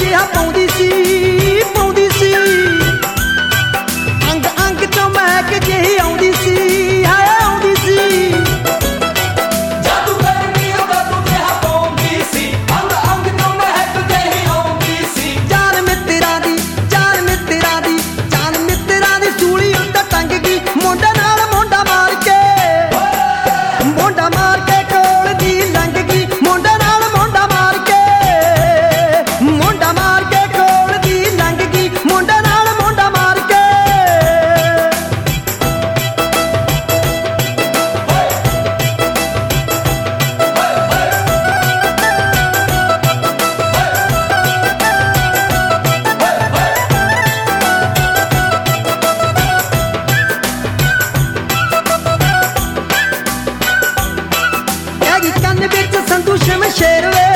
ਜਿਹਾ ਪਾਉਂਦੀ ਸੀ ਅੰਗ ਅੰਗ ਚੋਂ ਮਹਿਕ ਜਿਹੀ ਆਉਂਦੀ ਸੀ ਹਾਏ ਆਉਂਦੀ ਸੀ ਜਾਦੂ ਕਰਨੀ ਉਹਦਾ ਤੂੰ ਜਿਹਾ ਪਾਉਂਦੀ ਸੀ ਅੰਗ ਅੰਗ ਚੋਂ ਮਹਿਕ ਜਿਹੀ ਆਉਂਦੀ ਸੀ ਜਾਨ ਮਿੱਤਰਾਂ ਦੀ ਸੂਲੀ ਉੱਤੇ ਟੰਗ ਗਈ ਮੁੰਡੇ ਨਾਲ ਮੁੰਡਾ ਮਾਰ ਕੇ ਕੋਲ ਦੀ ਲੰਘ ਗਈ ਮੁੰਡੇ ਨਾਲ ਮੁੰਡਾ ਮਾਰ ਕੇ ਕੋਲ ਦੀ ਲੰਘ ਗਈ ਮੁੰਡੇ ਨਾਲ ਮੁੰਡਾ ਮਾਰ ਕੇ ਹੈਗੀ ਕੰਨ ਵਿੱਚ ਸੰਧੂ ਸ਼ਮਸ਼ੇਰ ਵੇ